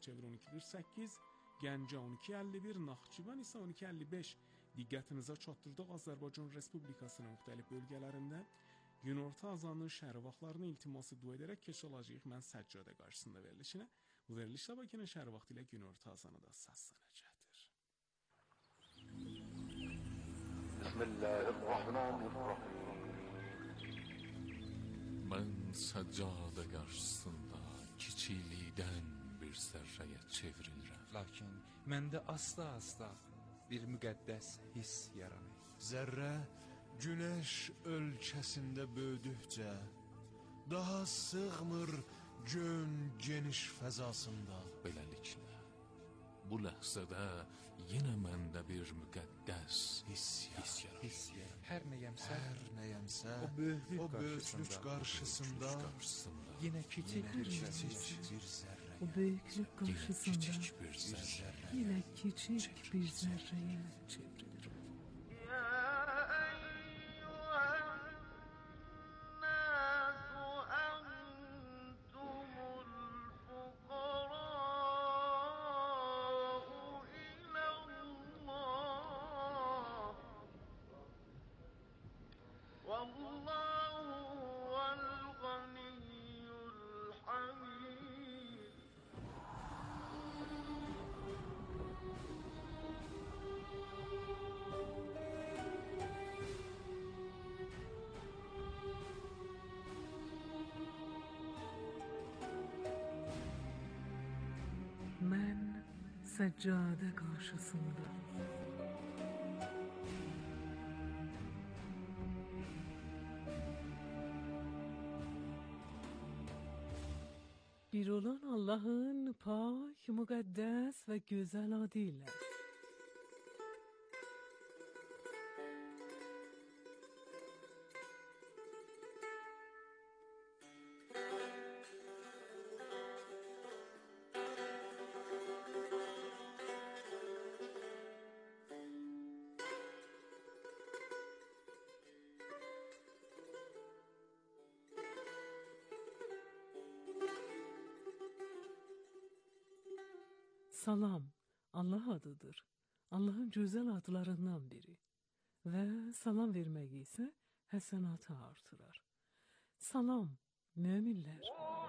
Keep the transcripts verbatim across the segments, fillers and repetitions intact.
Mingəçevir on iki qırx səkkiz, Gəncə on iki əlli bir, Naxçıvan isə on iki əlli beş. Diqqətinizə çatdırdıq. Azərbaycan Respublikasının müxtəlif bölgələrində günorta azanı şəhər vaxtlarını iltiması dua edərək keçəcəyik. Mən Səccadə qarşısında verilişinə. Bu verilişdə Bakının şəhər vaxtı ilə günorta azanı da səslənəcəkdir. Bismillahirrahmanirrahim. Mən Səccadə qarşısında kiçiklikdən bir zərrəyə çevrilirəm. Lakin məndə asta-asta bir müqəddəs hiss yaranır. Zərrə günəş ölkəsində böyüdükcə daha sığmır gön geniş fəzasında. Beləliklə, bu ləhzədə yenə məndə bir müqəddəs hiss yaranır. Hiss yaranır. Hər nəyəmsə, Hər nəyəmsə o böyüklük o böyüklük qarşısında, qarşısında yenə kiçik bir kiçik zərrə. bir zərrəyə, O büyüklük karşısında kiçik bir zərrə yine küçük bir zerreye çevrilir. Ben Seccade karşısında bir olan Allah'ın pak, mukaddes ve güzel adıyla Salam, Allah adıdır. Allah'ın güzel adlarından biri. Ve salam vermek ise həsənatı artırar. Salam, müminler.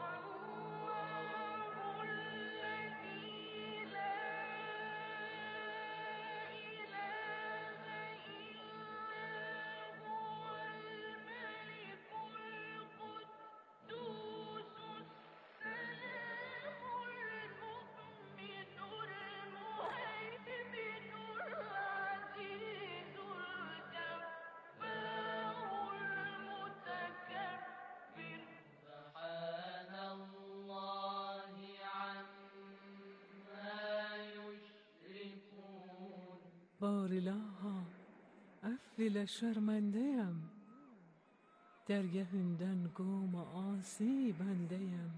Barilaha, affile şermendeyim. Dergahünden qoma asi bendeyim.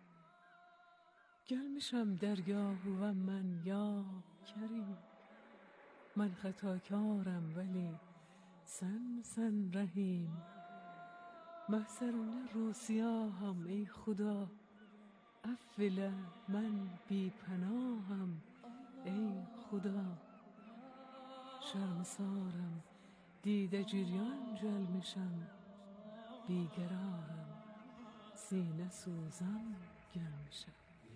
Gelmişem dergahı ve men ya kerim. من خطاکارم ولی sen sen رحیم. محضرونه رو سیاهم ای خدا. افله من بی پناهم ای خدا. شرمسارم دیده جریان جلمشم. بیقرارم سینه سوزان گرمشم.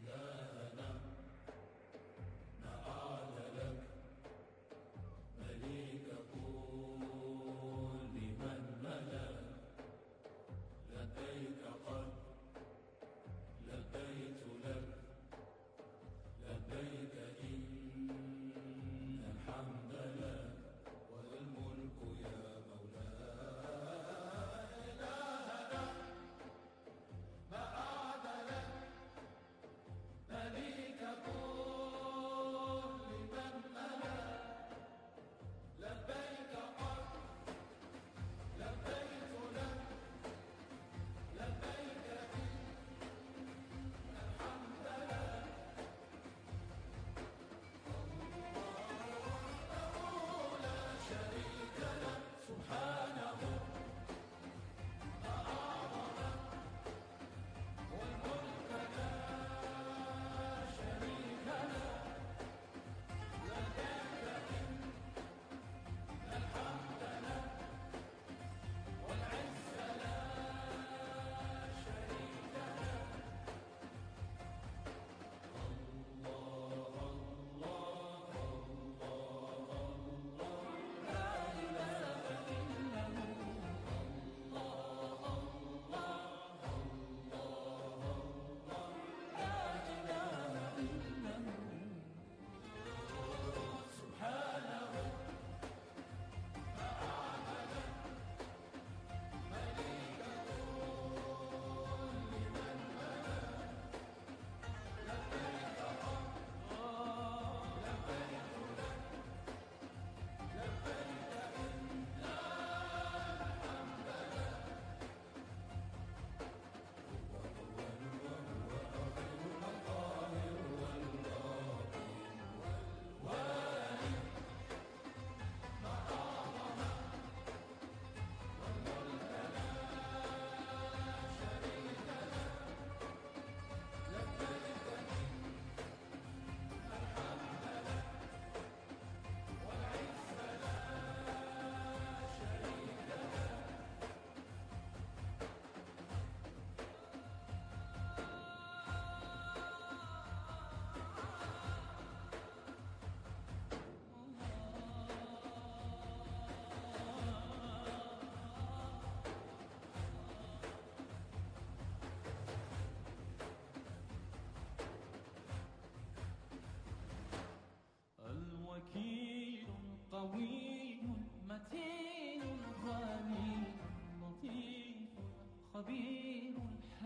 مليك قول لمن ملك لبيك قد لبيت لك لبيك إن الحمد لك والملك يا مولاي إلهنا ما أعد لك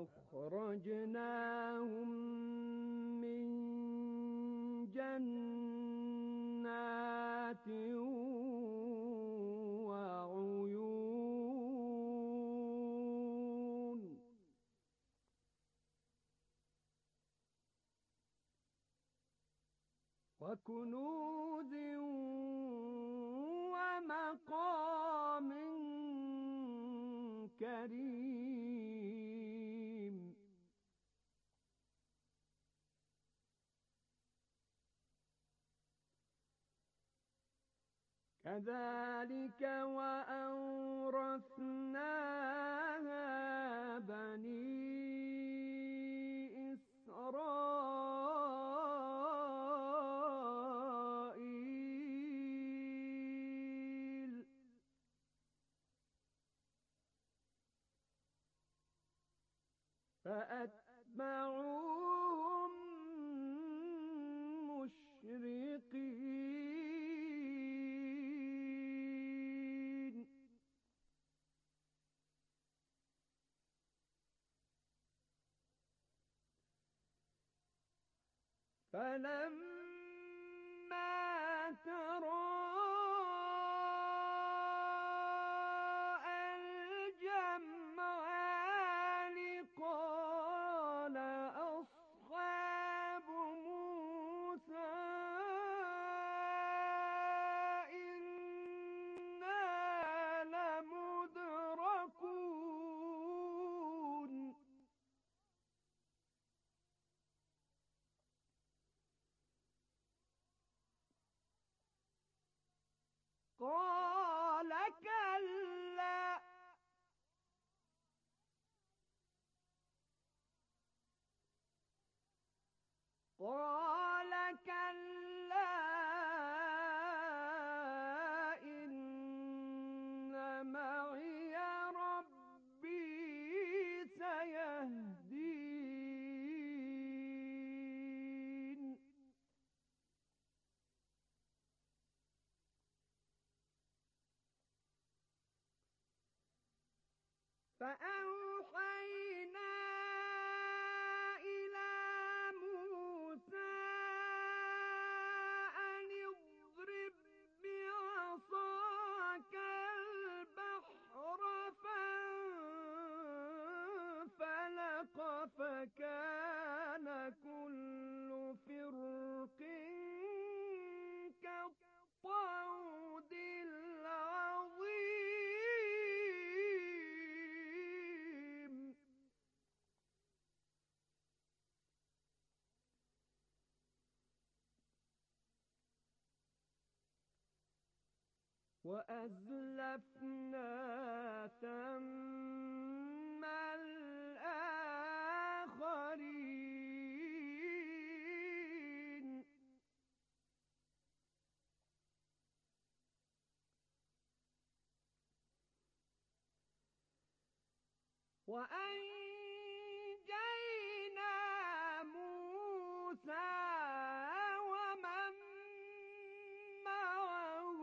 فأخرجناهم من جنات وعيون وكنوز ومقام كريم كذلك وأورثناها بني إسرائيل فأتبعوهم مشرقين فلما تراءى الجمعان قال أصحاب موسى إنا لمدركون قال كلا قال كلا إن معي ربي سيهدين فأوحينا إلى موسى أن اضرب بعصاك البحر فانفلق فكان كل فرق كالطود العظيم وأزلفنا ثم الآخرين وأنجينا موسى ومن معه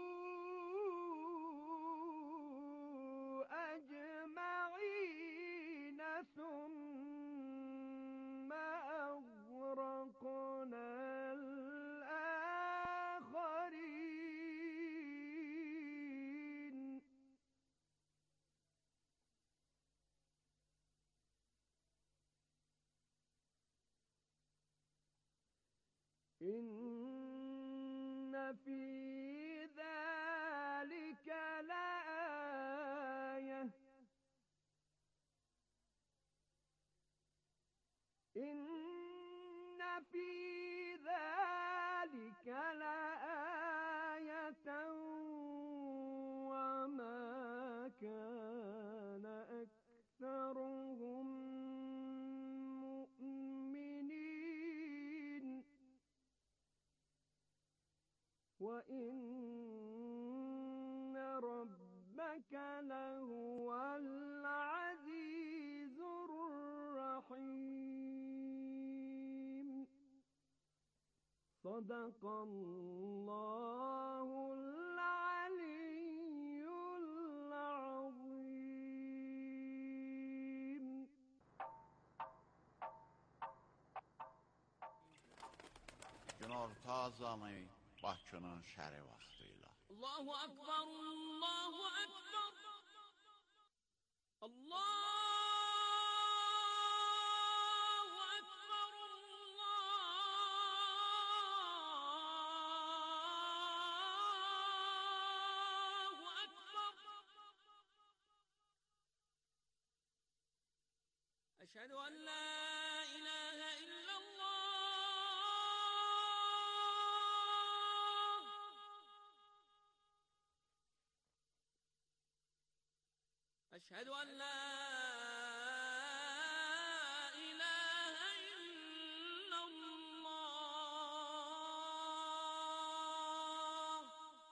أجمعين ثم أغرقنا الآخرين إن في ذلك لآية إن في ذلك لآية وما كان أكثرهم مؤمنين وإن ربك لهو العزيز الرحيم صدق الله العلي العظيم Günorta azanı Bakının şəri vaxtıyla. Allahu Akbar, Allahu Akbar. Allahu Akbar, Allahu Akbar. Eşhedü en la ilahe illallah. أشهد أن لا إله إلا الله.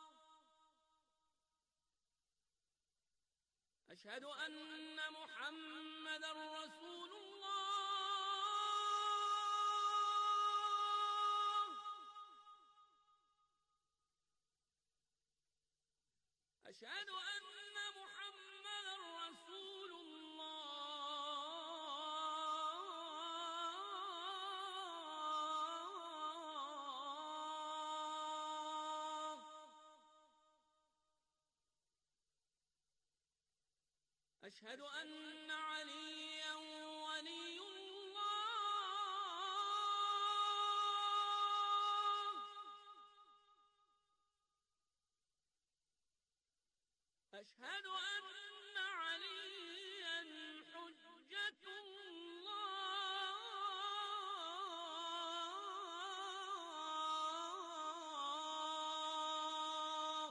أشهد أن محمدا رسول الله. أشهد أن محمدا رسول الله. أشهد أن عليا ولي الله. أشهد أن عليا حجة الله.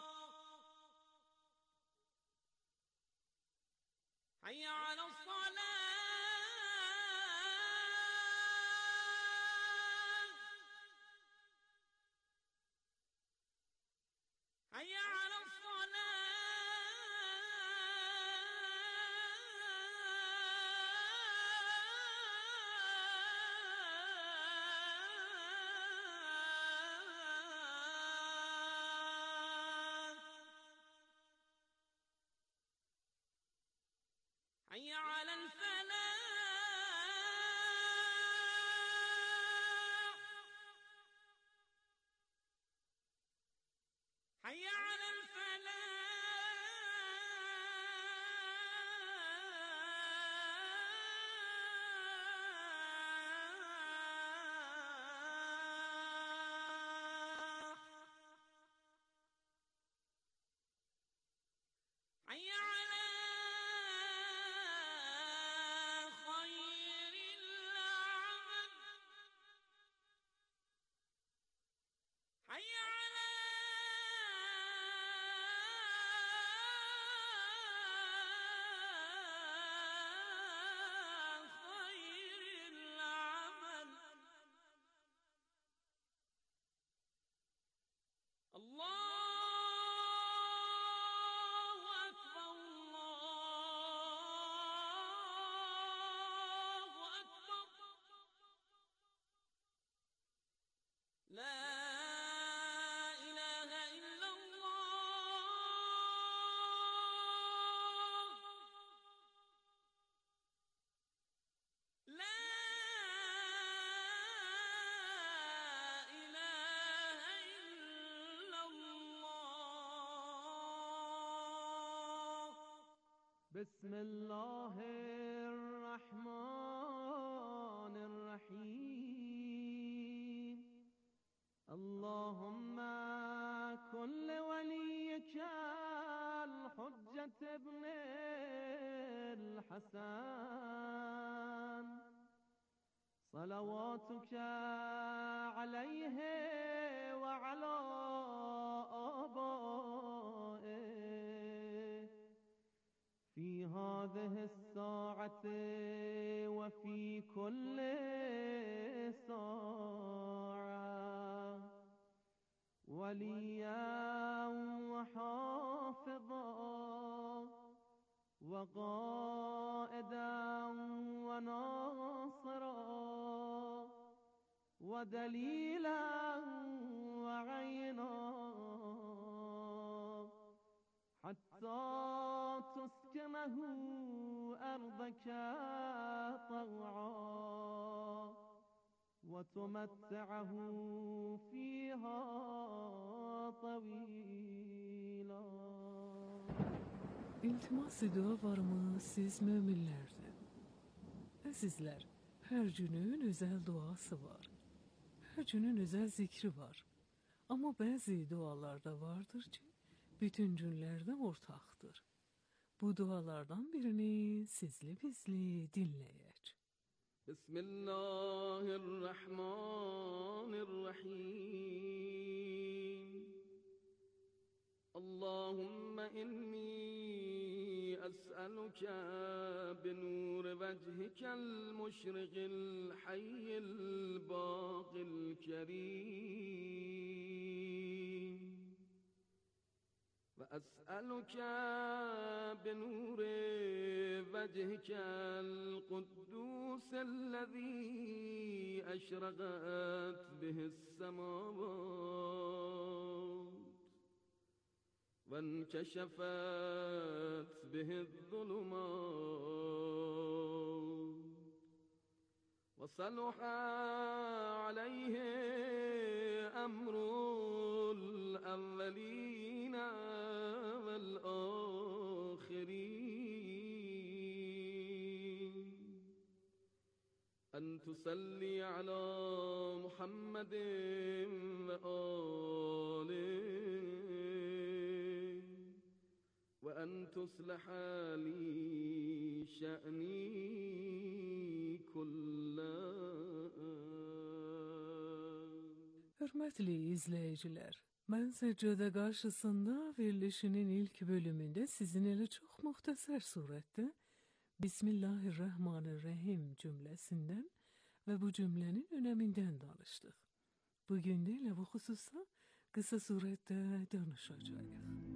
حي على الصلاة. حي على حي على الفلاح. حي على الفلاح. حي على خير العمل. حي على خير العمل. الله أكبر، الله أكبر. لا إله إلا الله. لا إله إلا الله. بسم الله الرحمن الرحيم. اللهم كن لوليك الحجة ابن الحسن صلواتك عليه وعلى آبائه في هذه الساعة وفي كل ساعة وليا وحافظا وقائدا وناصرا ودليلا وعينا حتى تسكنه أرضك طوعا وتمتعه فيها طويلا. İltimas dualarımız siz müminlerden. Azizler, her günün özel duası var. Her günün özel zikri var. Ama bazı dualarda vardır ki bütün günlerde ortaktır. Bu dualardan birini sizli bizli dinleyek. Bismillahirrahmanirrahim. Allahümme inni es'eluke binur vecihikel müşrikil hayyil bâqil kerim. وأسألك بنور وجهك القدوس الذي أشرقت به السماوات وانكشفت به الظلمات وصلح عليه أمر الأولين والآخرين أن تصلي على محمد وآله وأن تصلح لي شأني كله. Hürmetli izleyiciler, ben seccade karşısında verilişinin ilk bölümünde sizin ile çok muhtasar surette Bismillahirrahmanirrahim cümlesinden ve bu cümlenin öneminden danıştık. Bugün de ile bu hususta kısa surette danışacağız.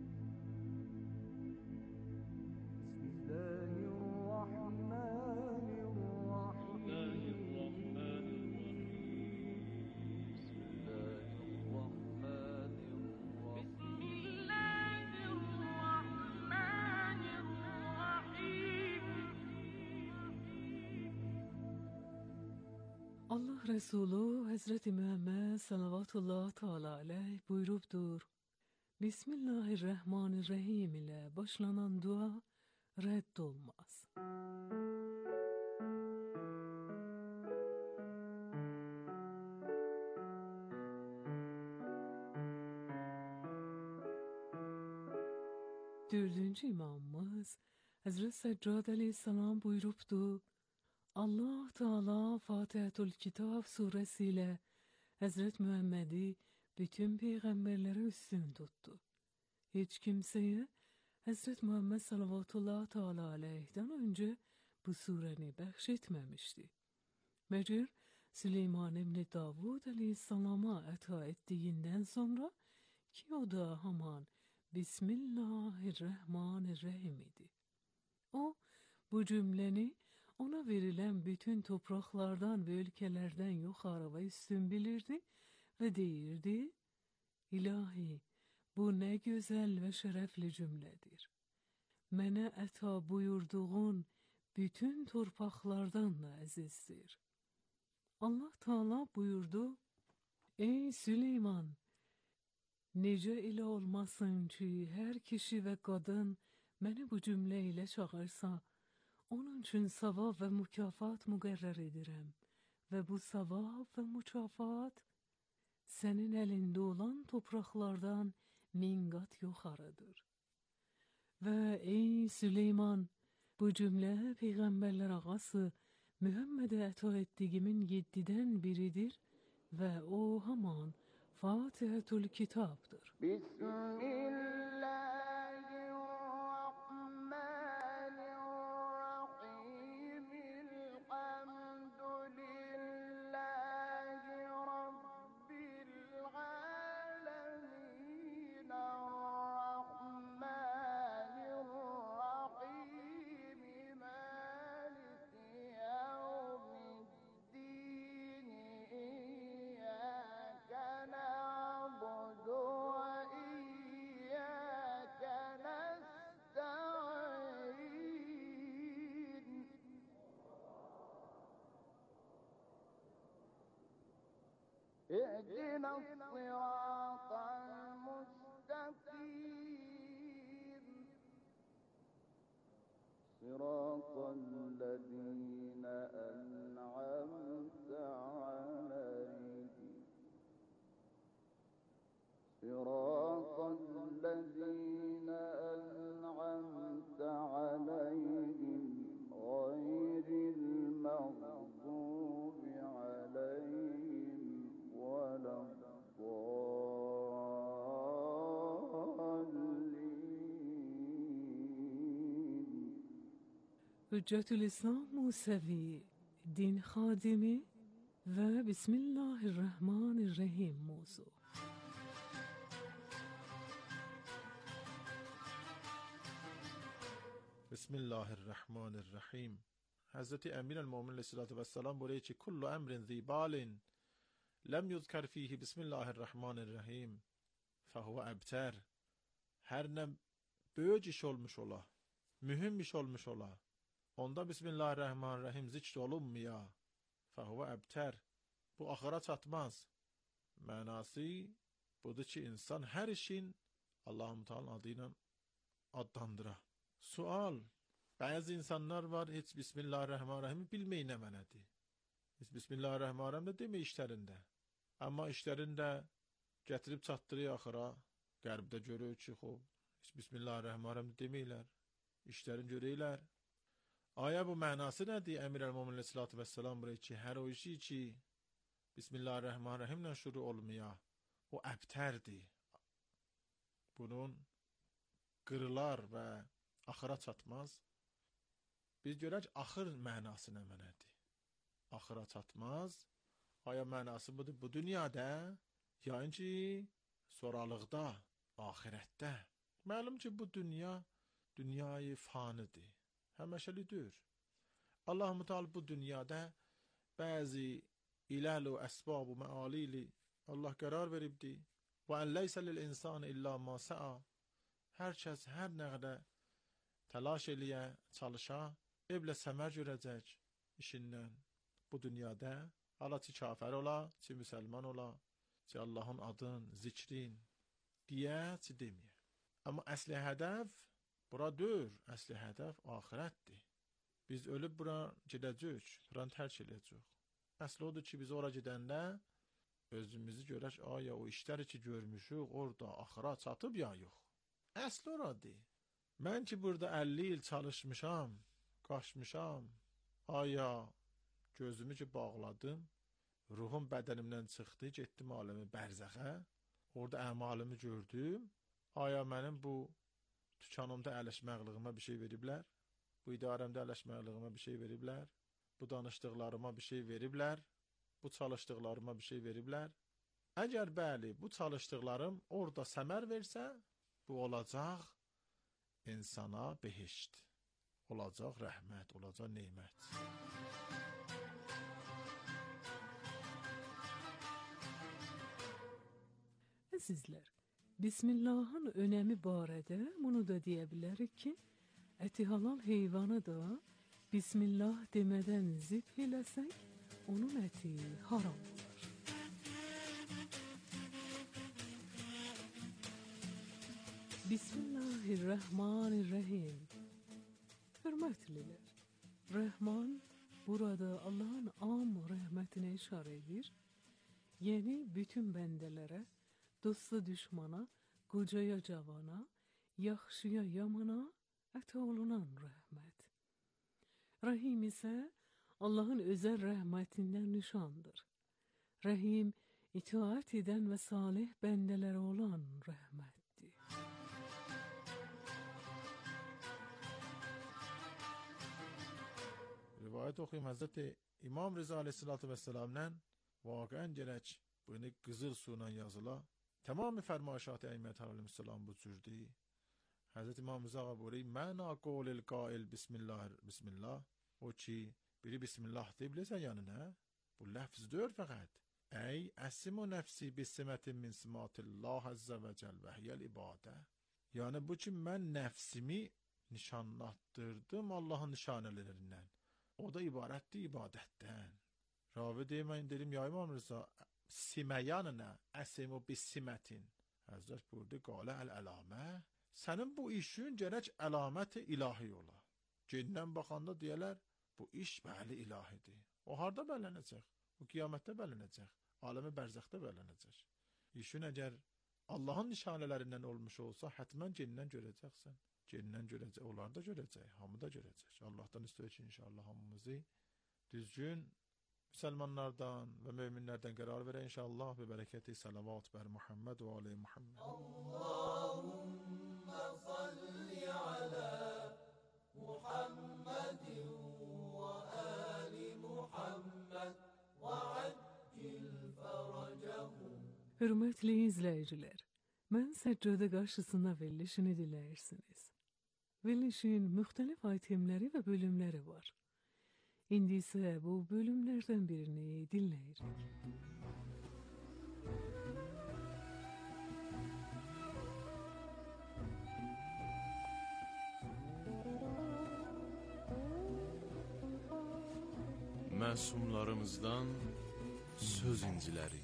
Allah Resulü Hazreti Muhammed salavatullah teala aleyh buyurupdur. Bismillahirrahmanirrahim ile başlanan dua reddolmaz. Dördüncü imamımız Hazreti Seccad aleyhisselam buyurupdu. Allah Teala Fatiha'tul Kitab suresiyle Hazreti Muhammed'i bütün peygamberlere üstün tuttu. Hiç kimseye Hazreti Muhammed salavatullah teala aleyh'den önce bu sureni bahşetmemişti. Meğer Süleyman İbni Davud aleyhisselama ata ettiğinden sonra ki o da haman Bismillahirrahmanirrahim idi. O bu cümleni ona verilen bütün topraklardan ve ülkelerden yukarı ve üstün bilirdi ve deyirdi, İlahi, bu ne güzel ve şerefli cümledir. Mene ata buyurduğun bütün torpaklardan da azizdir. Allah Teala buyurdu, Ey Süleyman, nece ile olmasın ki her kişi ve kadın beni bu cümleyle çağırsa, onun için savab ve mükafat müqerrer edirəm ve bu savab ve mükafat senin elinde olan topraklardan min qat yuxarıdır. Ve ey Süleyman, bu cümle peygamberler ağası Muhammed'e əta ettiğimin yeddidən biridir ve o haman Fatihatul Kitab'dır. Bismillah. اهدنا الصراط المستقيم صراط الذين أنعمت عليهم صراط الذين أنعمت عليهم غير المغضوب عليهم ولا الضالين. حجت‌الاسلام موسوی دین خادمی و بسم الله الرحمن الرحیم موضوع. بسم الله الرحمن الرحیم. حضرت امیر المؤمنین علیه السلام بوده که کل امر ذی بال لم یذکر فیه بسم الله الرحمن الرحیم فهو ابتر. Her ne böyük iş olmuş ola, mühim iş olmuş ola, onda Bismillahirrahmanirrahim zikr olunmuyor. Fehuve ebter. Bu ahıra çatmaz. Manası budur ki insan her işin Allah-u Teala adıyla adlandıra. Sual. Bazı insanlar var hiç Bismillahirrahmanirrahim bilmeyin ne mənadır. Hiç Bismillahirrahmanirrahim de deme işlerinde. Ama işlerinde getirip çatdırıyor ahıra. Qərbdə görür ki, xob, hiç Bismillahirrahmanirrahim demeyler. İşlerin göreyler. Aya bu mənası nədir? Əmir el-Mömin aleyhissalatu vesselam buyuruyor ki, hər o işi ki Bismillahirrahmanirrahimlə şuru olmuyor, o əbtərdir. Bunun qırılar və axıra çatmaz. Biz görək axır mənası nə mənadır? Axıra çatmaz. Aya mənası budur bu dünyada, yəni ki soralıqda, ahirətdə. Məlum ki bu dünya dünyayı fanidir. Həməşəlidir. Allah-u Teala bu dünyada bəzi iləl və əsbab və məalili Allah qərar veribdi. Və ən leysə lil-insan illa ma sə'a. Hər kəs hər nə qədər təlaş eləyə, çalışa, evlə səmər görəcək işindən. Bu dünyada hala ki kafir ola, ki müsəlman ola, ki Allahın adın, zikrin deyə, ki deməyə. Amma əsli hədəf bura deyil, əsli hədəf axirətdir. Biz ölüb bura gedəcək, buranı tərk edəcək. Əsli odur ki, biz ora gedəndə özümüzü görək, aya o işləri ki görmüşük, orada axıra çatıb ya yox. Əsli oradır. Mən ki burada əlli il çalışmışam, qaçmışam, aya gözümü ki bağladım, ruhum bədənimdən çıxdı, getdim aləmi bərzəxə, orada əmalımı gördüm, aya mənim bu tükanımda ələşməqlığıma bir şey veriblər, bu idarəmdə ələşməqlığıma bir şey veriblər, bu danışdıqlarıma bir şey veriblər, bu çalışdıqlarıma bir şey veriblər. Əgər bəli, bu çalışdıqlarım orada səmər versə, bu olacaq insana behişt, olacaq rəhmət, olacaq neymət. Əzizlər, Bismillahın önəmi barədə bunu da deyə bilərik ki, əti halal heyvanı da Bismillah demədən zibh eləsək, onun əti haram olur. Bismillahirrahmanirrahim. Hörmətlilər, Rəhman burada Allahın am rəhmətinə işarə edir. Yəni bütün bəndələrə, dosta düşmana, qocaya cavana, yaxşıya yamana əta olunan rəhmət. Rahim isə Allahın özəl rəhmətindən nişandır. Rahim itaat edən və salih bəndələrə olan rəhmətdir. Rivayət oxuyum Həzrəti İmam Rıza aleyhissalatu vesselam'dan vaqən gərək bunu qızıl suyla yazıla. Tamamı fərmayişat-ı əimmət aleyhissalam bu cürdür. Həzrəti İmam Rıza buyuruyor, məna qavlil qail bismillah, bismillah. O ki, biri bismillah deyib bilirsən yanına. Bu ləfz deyir fəqət. Ey əsim-u nəfsi bisimətin min simatillah əzzə və cəl və hiyəl ibadə. Yəni bu ki, mən nəfsimi nişanlattırdım Allahın nişanələrindən. O da ibarətdir ibadətdən. Ravi deyim, mən dedim, ya İmam Rıza, siməyanınaəsimu bis simətin. Həzrət buyurdu, qalə əl-əlamə. Sənin bu işin gərək əlaməti ilahi ola. Cindən baxanda deyələr, bu iş bəli ilahidir. O harda bələnəcək? O qiyamətdə bələnəcək. Aləmi bərzəxdə bələnəcək. İşin əgər Allahın nişanələrindən olmuş olsa, hətmən cindən görəcəksən. Cindən görəcək, onlar da görəcək, hamı da görəcək. Allahdan istəyir ki, inşallah hamımızı düzgün müsəlmanlardan və möminlərdən qərar verə inşallah və bərəkəti salavat bər Muhammed və ali Muhammed. Allahümmə salli alə Muhammedin və ali Muhammed və accil fərəcəhum. Hörmətli izləyicilər, mən səccadə qarşısında verilişini dinləyirsiniz. Verilişin müxtəlif itemləri və bölümləri var. İndi isə bu bölümlərdən birini dinləyirik. Məsumlarımızdan söz inciləri.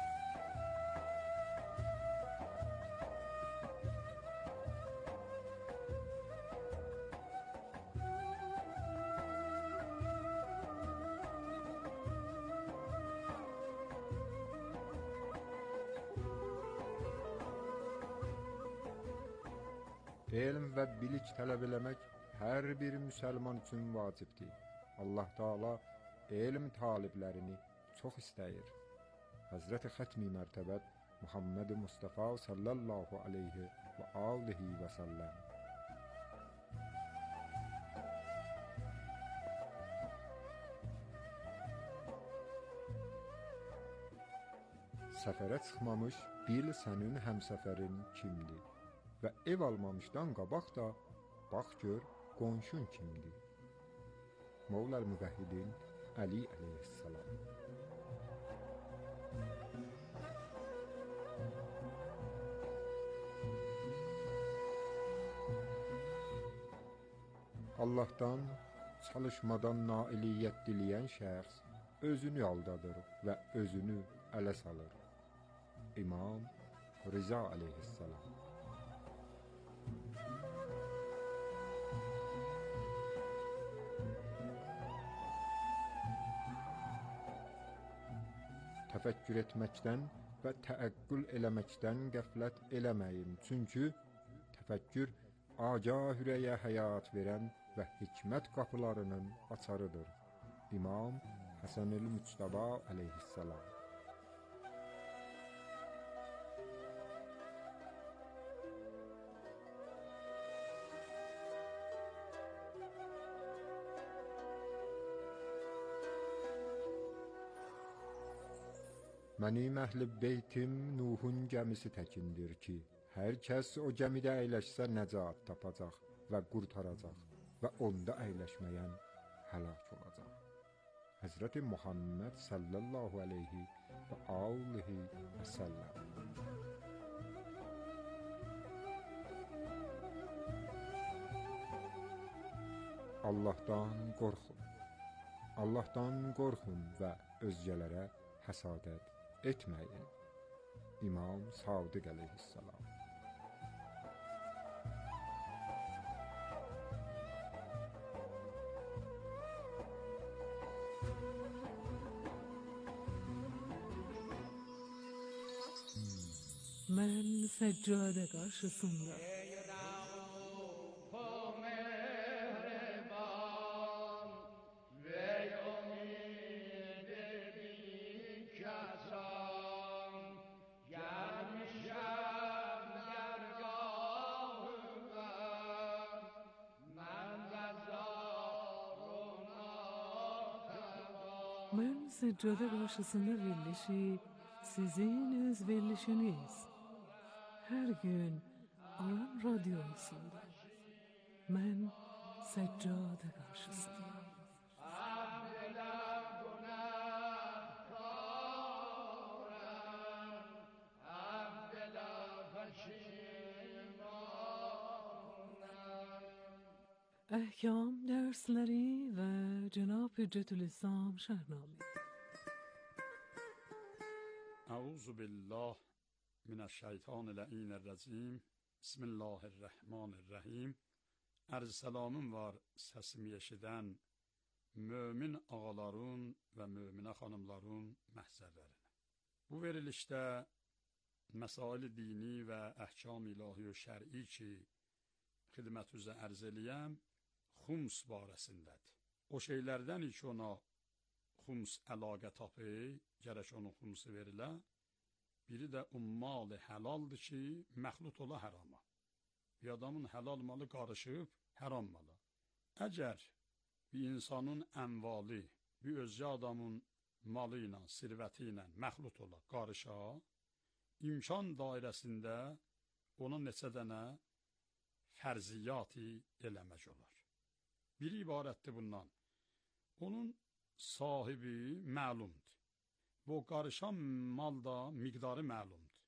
Elm və bilik tələb eləmək hər bir müsəlman üçün vacibdir. Allah Taala elm taliblərini çox istəyir. Həzrəti Xətmi mərtəbət Muhammed Mustafa sallallahu aleyhi və alihi və səlləm. Səfərə çıxmamış bil sənin həmsəfərin kimdir? Və ev almamışdan qabaq da bax gör qonşun kimdir? Mevla Müvəhhidin Ali əleyhissalam. Allah'tan çalışmadan nailiyyət diləyən şəxs özünü aldadır və özünü ələ salır. İmam Rıza əleyhissalam. Təfəkkür etməkdən və təəqqül eləməkdən qəflət eləməyin. Çünki təfəkkür agah ürəyə həyat verən və hikmət qapılarının açarıdır. İmam Həsən-ül Müctəba əleyhissalam. Mənim əhl-i beytim Nuhun gəmisi təkindir ki, hər kəs o gəmidə əyləşsə nəcat tapacaq və qurtaracaq və onda əyləşməyən həlak olacaq. Həzrəti Muhammed sallallahu aleyhi və alihi və səlləm. Allah'tan qorxun. Allah'tan qorxun və özgələrə həsadət etməyin. İmam Sadiq əleyhissalam. Mən səccadə qarşısında Mən səccadə qarşısında verilişi sizin öz verilişiniz. Hər gün Aram Radyosunda. Mən səccadə qarşısında. Əhkam dərsləri və Cənab Hüccətül İslam şərhnamə. اعوذ بالله من الشیطان اللعین الرجیم. بسم الله الرحمن الرحیم. Arz salamım var, səsimi eşidən mömin ağaların və möminə xanımların məhzərlərinə. Bu verilişdə məsail dini və əhkam ilahi və şər'i ki, xidmətinizə ərz eləyəm, xums barəsindədir. O şeylərdən ki, ona xums əlaqə tapır, gərək onun xumsu verilə. Biri də ummal həlaldır ki, məxlut ola hərama. Bir adamın helal malı karışıp haram malı. Əgər bir insanın əmvali, bir özgə adamın malı ilə, sirvəti ilə məxlut ola, qarışa, imkan dairəsində ona neçə dənə fərziyyatı eləmək olar. Biri ibarətdir bundan. Onun sahibi məlumdur. Bu qarışan malda miqdarı məlumdur.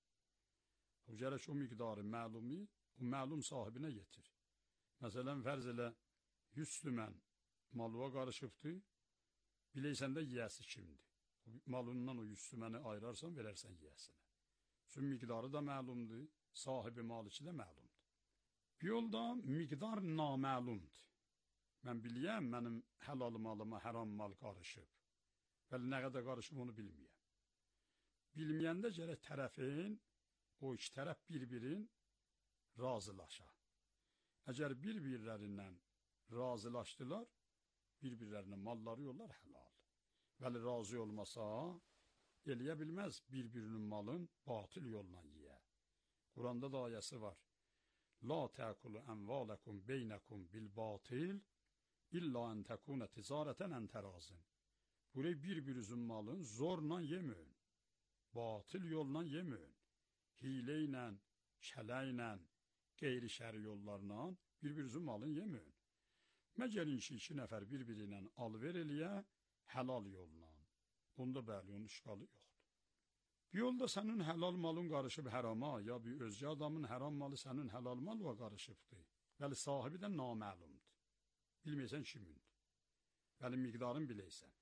O gərək o miqdarı məlumi o məlum sahibinə yetir. Məsələn, fərz elə yüz tümən malığa qarışıbdır, biləysən də yiyəsi kimdir. Malından o yüz tüməni ayırarsan, verərsən yiyəsinə. Çünki miqdarı da məlumdur, sahibi maliki də məlumdur. Bir yolda miqdar naməlumdur. Mən biliyəm, mənim helal malıma haram mal qarışıb. Bəli, nə qədər qarışıb onu bilməyəm. Bilməyəndə gərək tərəfin, o iki tərəf bir-birin razılaşa. Əgər bir-birlərindən razılaşdılar, bir-birlərinə malları yollar helal. Vəli razı olmasa, eləyə bilməz bir-birinin malın batıl yolla yiyə. Quranda da ayəsi var. La təqulu ənvələkum beynəkum bil batil illa ən təkunə ticarətən ən tərazin. Burayı bir-birinizin malın zorla yeməyin. Batıl yolla yeməyin. Hilə ilə, kələ ilə, qeyri-şəri yollarla bir-birinizin malını yeməyin. Məgərin ki, iki nəfər bir-biri ilə alver eləyə, helal yolla. Onda bəli, onun işqalı yoxdur. Bir yolda sənin helal malın qarışıb hərama, ya bir özgə adamın haram malı sənin helal malıva qarışıbdır. Bəli, sahibi də naməlumdur. Bilməyəsən kimindir. Bəli, miqdarın biləysən.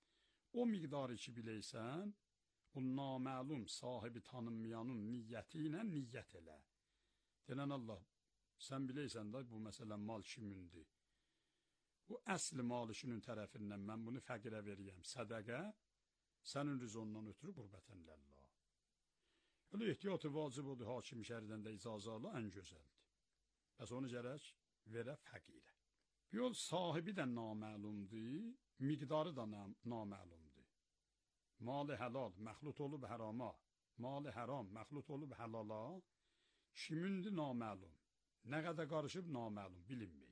O miqdarı ki biləysən, o naməlum sahibi tanınmayanın niyyəti ilə niyyət elə. Denən Allah, sən biləysən də bu məsələn mal kimindir. Bu əsli malikinin tərəfindən mən bunu fəqirə veriyəm, sədəqə, sənin rızondan ötürü qurbətən ləllah. Öyle ehtiyatı vacib odur, hakim şəhərdən də icazə ala, ən gözəldir. Bəs onu gərək verə fəqirə. Bir yol sahibi də naməlumdur, miqdarı da naməlumdur. Mal helal, məxlut olub hərama, mal haram, məxlut olub həlala, kimindir naməlum, nə qədər qarışıb naməlum, bilinməyib.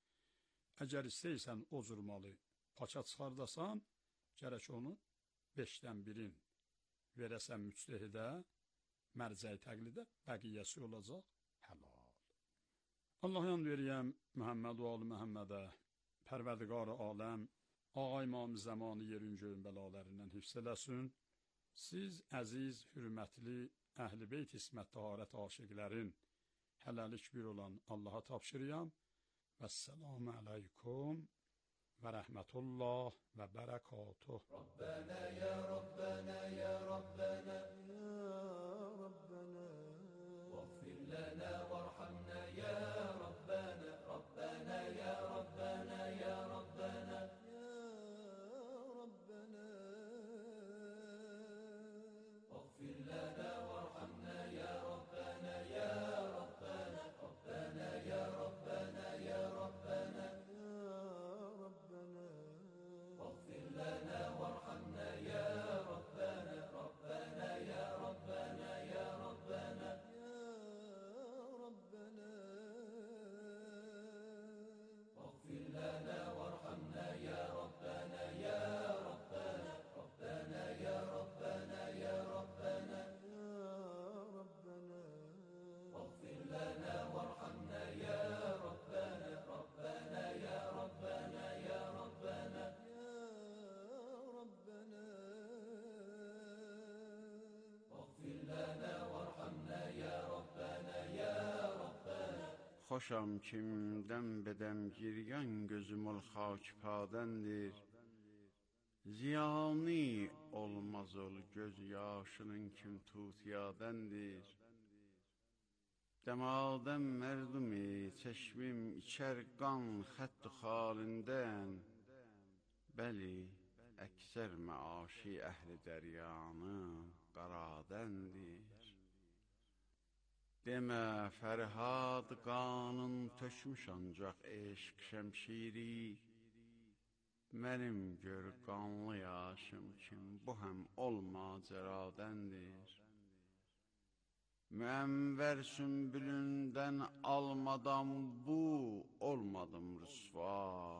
Əgər istəysən o cür malı paça çıxardasan, gərək onu beşdən birin verəsən müctehidə, mərcəyi təqlidə, bəqiyyəsi olacaq həlal. Allah yan veriyəm Məhəmməd və Ali Məhəmmədə, Pərverdigar-ı aləm, Ağa İmam zamanı yerin göyün bəlalarından hifz eləsin. Siz əziz, hürmətli, əhl-i beyt ismət taharət aşiqlərin hələlik bir olan Allaha tapşırıyam. Vəsselamu aleykum və rəhmətullah və bərəkatuh. Rabbənə ya Rabbənə ya Rabbənə ya Rabbənə vəğfir lənə vərhamnə ya Rabbənə Rabbənə ya Rabbənə ya Rabbənə Xoşam kimdən bedəm giryan gözüm ol xakpadəndir. Ziyani olmaz ol göz yaşının kim tutiyadəndir. Demaden merdumi çeşmim içer qan xətt xalindən. Bəli, əksər məaşi əhli dəryanı qaradəndir. Demə Fərhad qanın tökmüş ancaq eşq şəmşiri. Mənim gör qanlı yaşım kim bu həm ol macəradəndir. Müənvər sümbülündən almadan bu olmadım rüsva.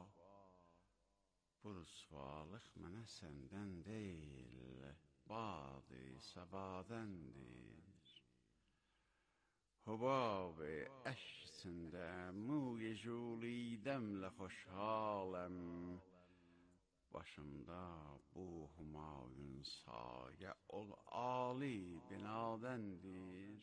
Bu rüsvalıq mənə səndən deyil, badi səbadəndir. Hubab-ı əşsində muy jülidəmlə xoşhaləm. Başımda bu Humayun sayə ol ali binadəndir.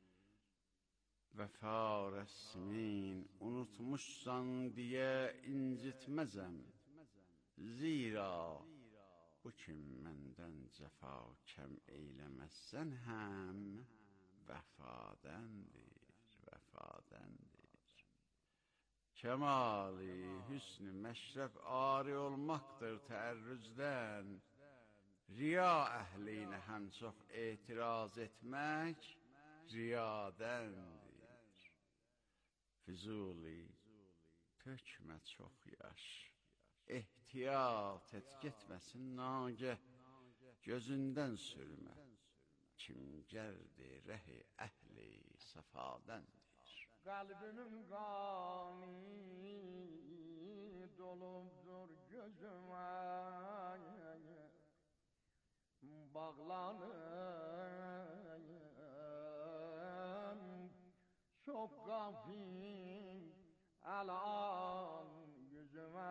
Vəfa rəsmin unutmuşsan deyə incitməzəm. Zira bu kim məndən cəfa kəm eyləməzsən həm vəfadəndir, vəfadəndir. Kemali hüsnü məşrəf ari olmaqdır təərrüzdən. Riya əhlinə həm çox etiraz etmək riyadəndir. Füzuli, tökmə çox yaş, ehtiyat et getməsin nagəh, gözündən sürmə, kim gəldi rəhi əhli səfadəndir. Kalbimin kanı dolupdur gözüme, bağlanım çok gafil alan yüzüme.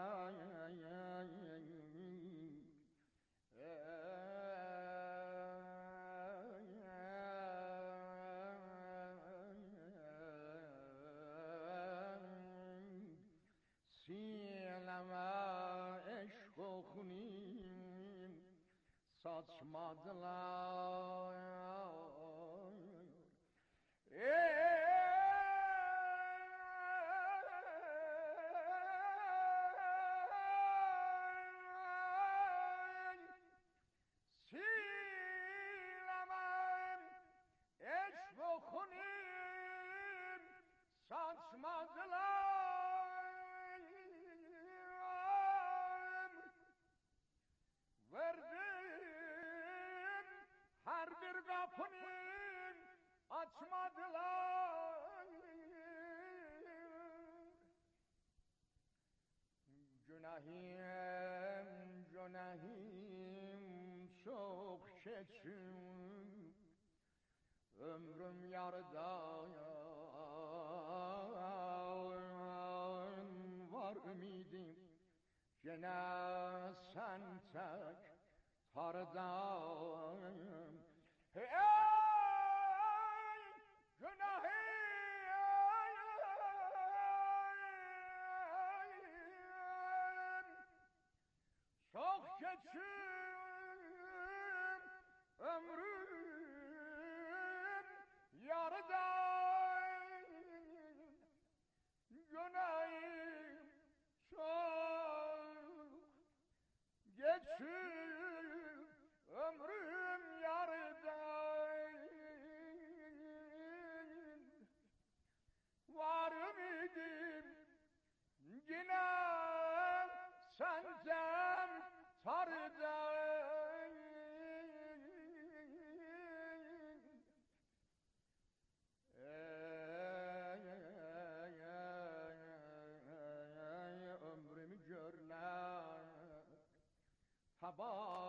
Saçmadılar. Silemem eşk okunim saçmadılar. Her bir kapını açmadılar. Günahim, günahim çok keçim. Ömrüm yarıda var ümidim. Gene sen tek tardan. Hey günahim çok geçim, ömrüm yarıda. Günahim çok geçim, ömrüm yarıda. Var ümidim yine senden tardan. Ömrümü görler haba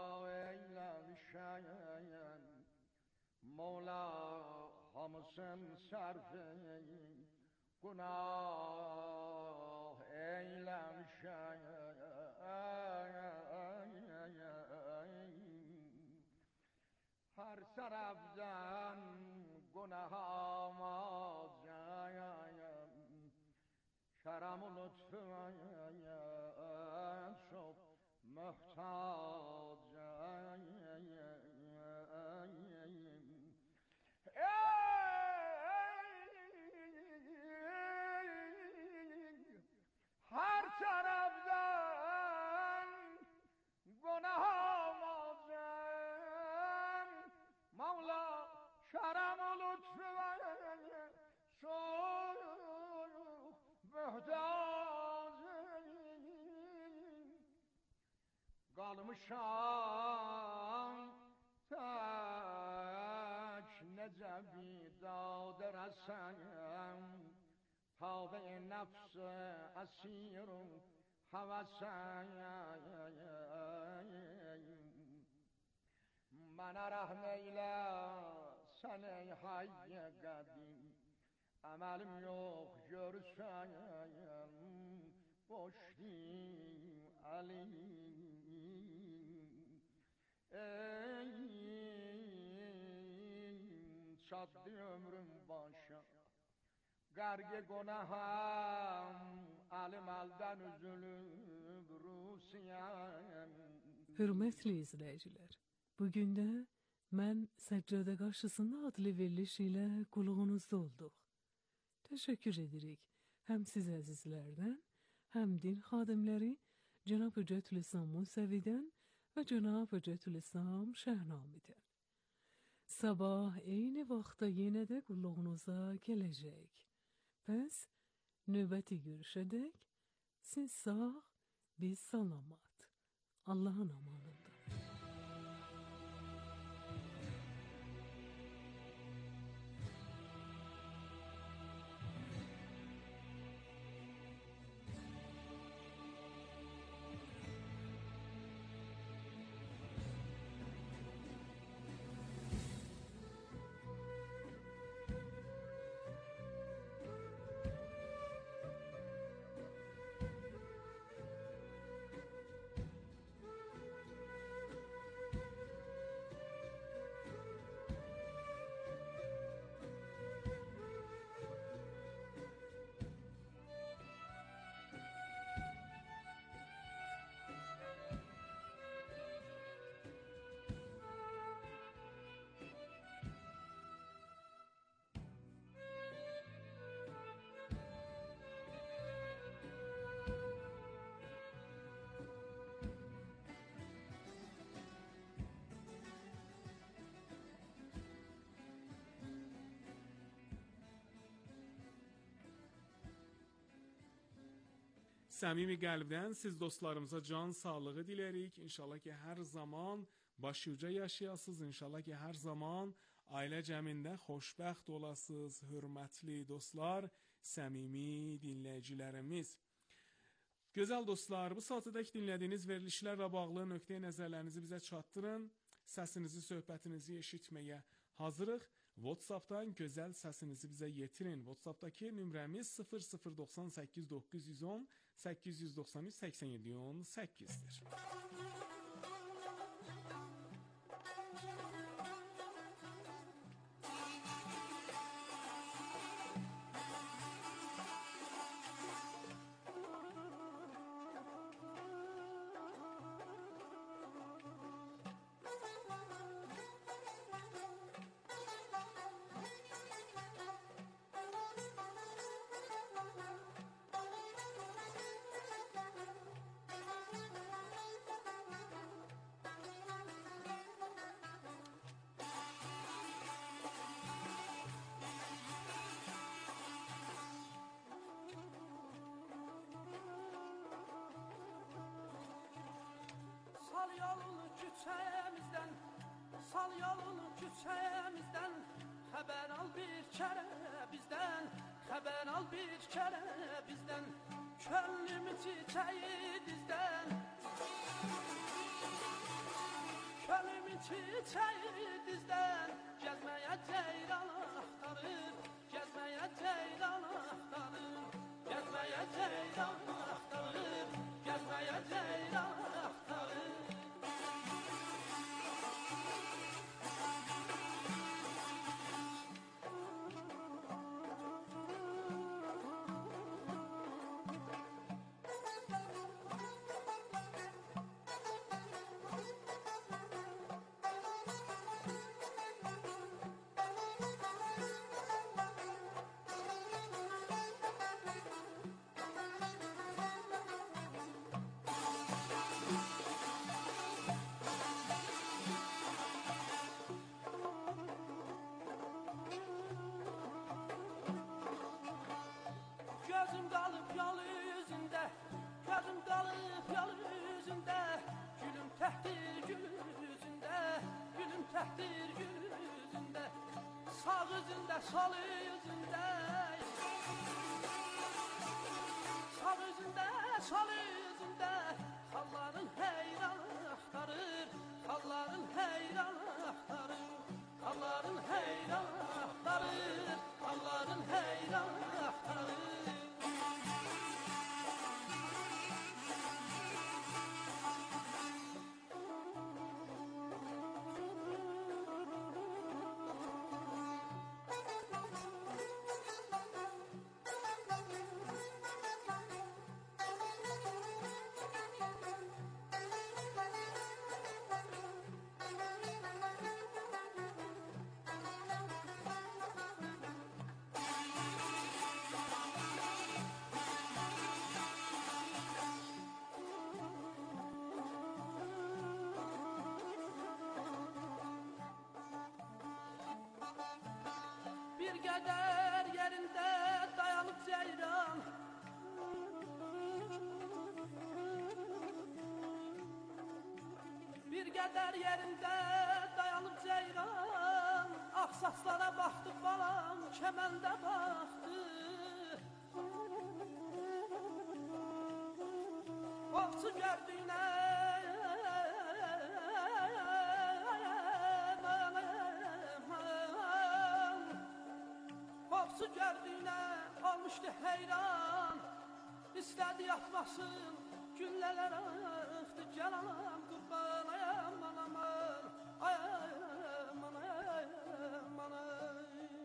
eylemişen. Mola hamısın sərfin günah eylemişen. Her taraftan günahıma kerem lütfün çok muhtacım. Her taraftan günahım olacağım. Mevla şeram-ı lütfü çok muhtacım. Kalmışam tak necebi dağda rasayım. Tavbe nefse asirum havasayım. Bana rahmeyle sen ey hayye kadim. Emelim yok görseyim. Boş değil alim. Ey çattı ömrüm başa. Garge günahım alim aldan üzülüp rusiyem. Hörmətli izləyicilər, bugün də mən Səccadə qarşısında adlı veriliş ilə qulluğunuzda olduq. Təşəkkür edirik həm siz əzizlərdən, həm din xadimləri Cənab Hüccətülislam Musavidən və Cənab Hüccətülislam Şəhnamidən. Sabah eyni vaxtda yenə də qulluğunuza gələcək. Pəs növbəti görüşədək siz sağ, biz salamat. Allahın amanında. Səmimi qəlbdən siz dostlarımıza can sağlığı dilərik. İnşallah ki, hər zaman başuca yaşayasınız. İnşallah ki, hər zaman ailə cəmində xoşbəxt olasınız. Hörmətli dostlar, səmimi dinləyicilərimiz. Gözəl dostlar, bu saatədək dinlədiyiniz verilişlərlə bağlı nöqteyi nəzərlərinizi bizə çatdırın. Səsinizi, söhbətinizi eşitməyə hazırıq. WhatsApp'dan gözəl səsinizi bizə yetirin. WhatsApp'dakı nömrəmiz sıfır sıfır doxsan səkkiz doqquz yüz on səkkiz yüz doxsan üç səksən yeddi on səkkizdir. Sal yolunu küçəmizdən, sal yolunu küçəmizdən, xəbər al bir kərə bizdən, xəbər al bir kərə bizdən, könlümü çiçəyi dizdən, könlümü çiçəyi dizdən, gəzməyə ceyran axtarır, gəzməyə ceyran axtarır, gəzməyə ceyran axtarır, gəzməyə ceyran axtarır. üzündə, sol üzündə. Sağ üzündə, sol üzündə. Xalların heyranı axtarır, xalların heyranı axtarır. Xalların heyranı axtarır, xalların heyranı axtarır. Bir qədər yerində dayanıb ceyran. Bir qədər yerində dayanıb ceyran. Ağ saçlara baxdı balam, kəməndə baxdı. Ovçu gördüyünə Ovçu gördüyünə olmuşdu heyran. İstədi yatmasın, güllələr axdı. Gəl anam qurban, ayam anam, ayam anam, anam.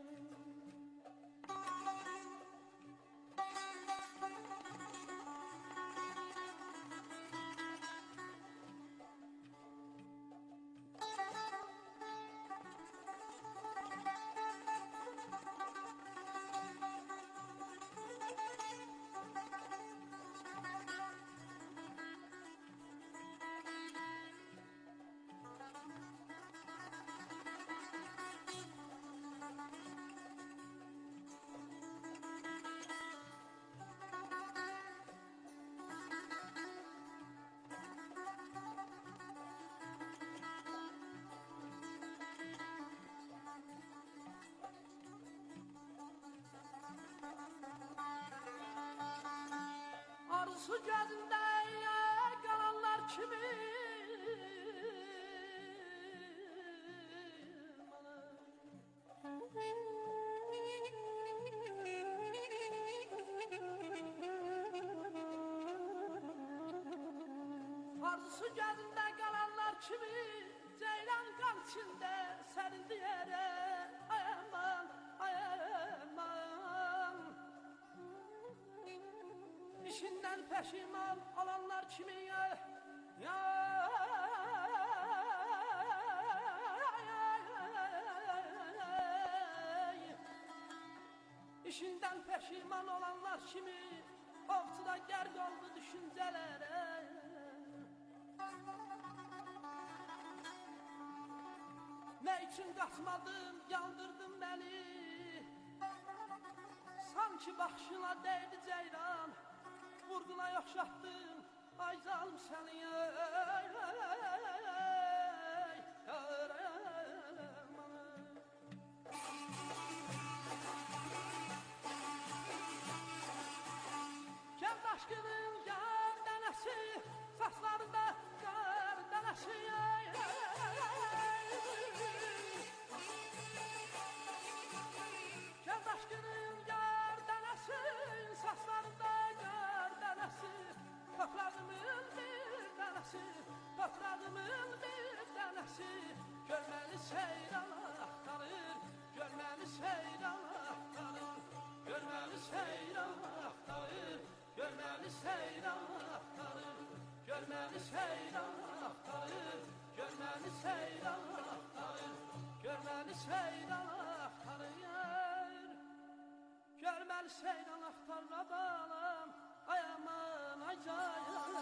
Arzu gözündə qalanlar kimi. Arzusu gözündə qalanlar kimi. Ceylan qan içində sərildi yerə. Ay aman, ay aman. İşindən peşiman olanlar kimi ya, ya, İşindən peşiman olanlar kimi ovçuda gərq oldu düşüncələrə. Ne için qaçmadım, yandırdın beni. Sanki baxışına değdi ceyran, vurğuna yoxşatdın, ay zalım səni. Gəl daşqının yar dənəsi, saçlarında qar dənəsi. Gəl daşqının yar dənəsi, saçlarında qar dənəsi. Toprağımın bir dənəsi, toprağımın bir dənəsi. Görməli seyran axtarır, görməli seyran axtarır. Görməli seyran axtarır, görməli seyran axtarır. Görməli seyran axtarır, görməli seyran axtarır. Görməli seyran axtarır, görməli seyran axtarır balam. Ay aman, ay cayam.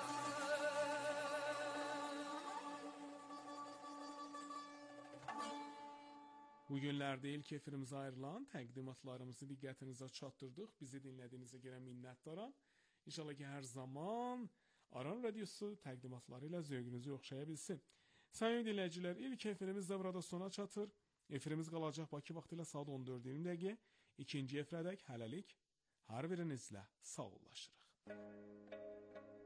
Bu günlerde ilk efirimize ayrılan təqdimatlarımızı diqqətinizə çatdırdıq. Bizi dinlədiyinizə görə minnətdaram. İnşallah ki, hər zaman Aran Radiosu təqdimatları ilə zövqünüzü oxşaya bilsin. Sayın dinləyicilər, ilk efirimiz də burada sona çatır. Efirimiz qalacaq Bakı vaxtı ilə saat on dörd iyirmi dəqiqə. İkinci efirədək hələlik hər birinizlə sağollaşırıq.